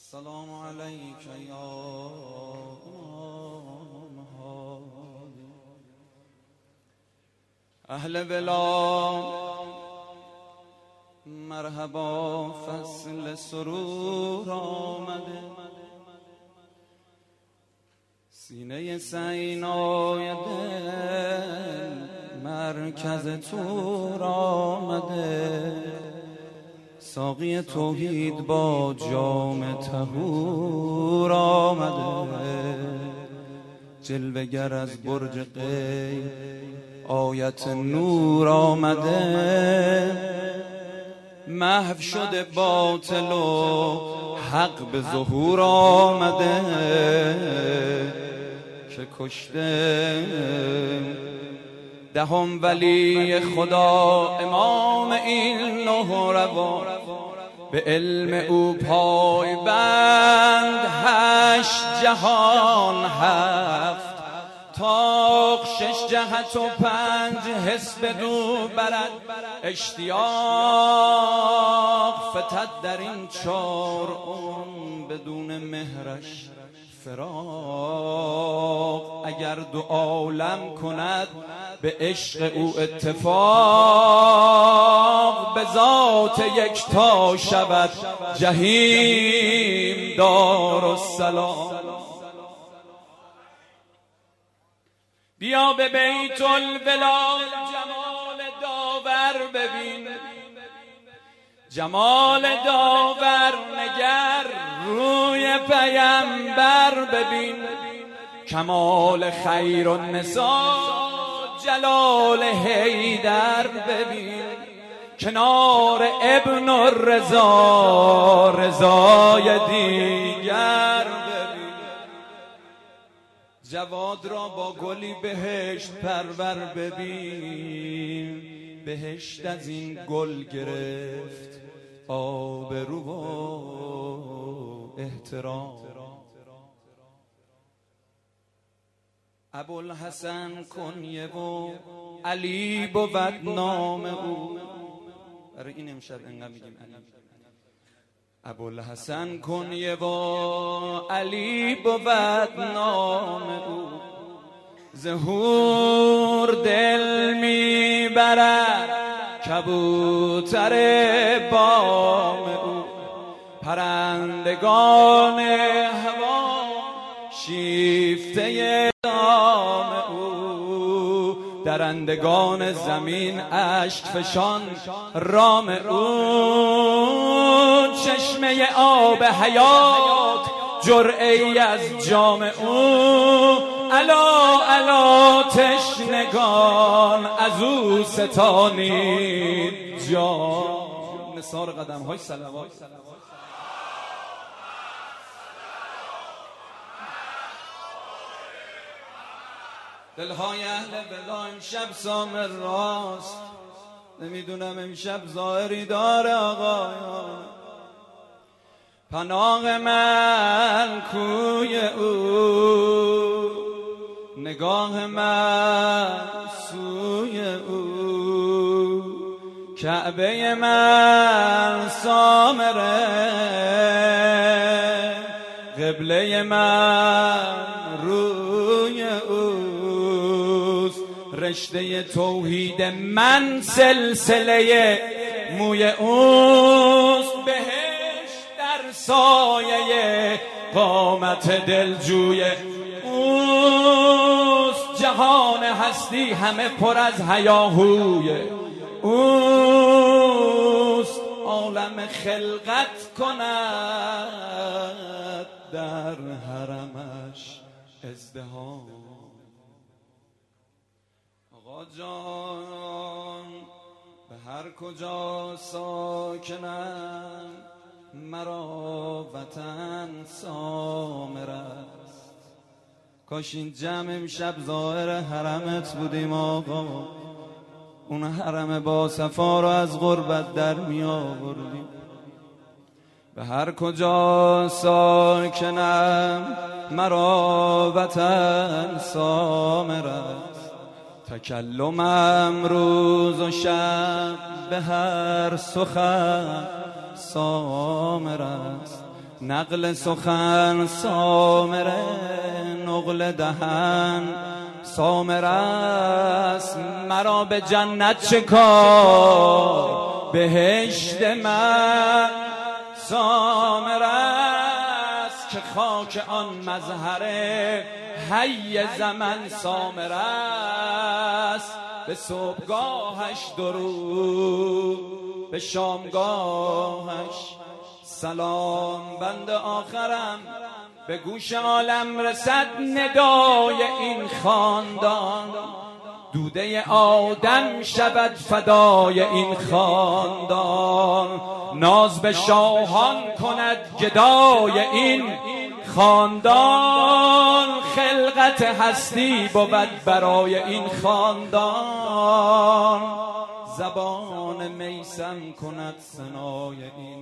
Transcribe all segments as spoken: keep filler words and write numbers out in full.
السلام علیک یا محمد. اهل بلا مرحبا، فصل سرور آمده، سینه سینای دل مرکز تور آمده، ساقی توحید با جام طهور آمده، جلوه گر از برج غیب آیت نور آمده، محو شده باطل و حق به ظهور آمده، که کشته دهم ولی خدا امام این نه روان، به علم او پای بند هشت جهان هفت تاق شش جهت و پنج حس بدو برد، اشتیاق فتد در این چار اون بدون مهرش فراق، اگر دو عالم کند به عشق او اتفاق، به ذات یکتا شود جحیم دارالسلام. بیا به بیت الولا جمال داور ببین، جمال داور نگر روی پیمبر ببین، کمال خیر النساء جلال حیدر ببین، کنار ابن الرضا رضای دیگر ببین، جواد را با گلی بهشت پرور ببین، بهشت از این گل گرفت آبرو و احترام. ابوالحسن کنیه و علی بود نام او، برای این امشب انقدر میگیم علی. ابوالحسن کنیه و علی بود نام او، ظهور دل میبرد کبوتر بام او، پرندگان هوا شیفته دام او، درندگان زمین اشک فشان رام او، چشمه آب حیات جرعه‌ای از جام او، الا الا تشنگان از او ستانید جام. نثار قدم های صلوات. دلهای اهل بلا امشب سامر راست، نمیدونم امشب ظاهری داره آقایان، پناه من کوی او، نگاه من سوی او، کعبه من سامره، قبله من روی اوست، رشته توحید من سلسله موی اوست، بهشت در سایه قامت دلجوی اوست، جهان هستی همه پر از هیاهوی اوست، عالم خلقت کند در حرمش ازدحام. آقا جان به هر کجا ساکنم مرا وطن سامر است، کاش این جمع امشب ظاهر حرمت بودیم آقا، اون حرم با صفا رو از غربت در می آوردیم. به هر کجا ساکنم مرا وطن سامر است، تکلمم روز و شب به هر سخن سامر است، نقل سخن سامره نقل دهن سامره است، مرا به جنت چه کار، بهشت من سامره است که خاک آن مظهر حی زمن سامره است. به صبحگاهش درود، به شامگاهش سلام. بند آخرم به گوش عالم رسد ندای این خاندان، دوده آدم شود فدای این خاندان، ناز به شاهان کند گدای این خاندان، خلقت هستی بود برای این خاندان، زبان میسم کند ثنای این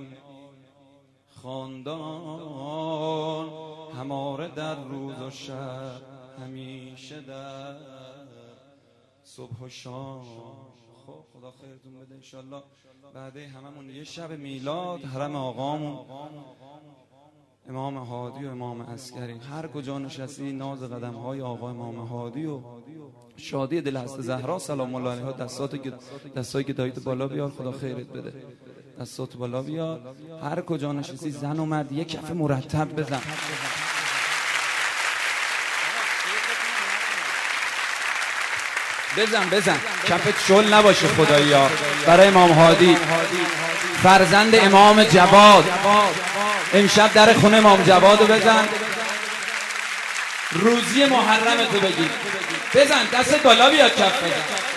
خاندان، هماره در روز و شب همیشه در صبح و شام. خب خدا خیرتون بده انشالله. بعد هممون یه شب میلاد حرم آقامون امام هادی و امام عسکری، هر کجا نشستی ناز قدم های آقا امام هادی و شادی دل هست زهرا سلام الله علیها. دستاتو که دستایی که دایت بالا بیار، خدا خیرت بده، دستات بالا بیار. هر کجا نشستی زن و مرد یک کف مرتب بزن. بزن بزن کفت شل نباشه خدایا. برای امام هادی فرزند امام جواد، امشب در خونه امام جوادو بزن، روزی محرمتو بگیر. بزن دست بالا بیاد کف بزن.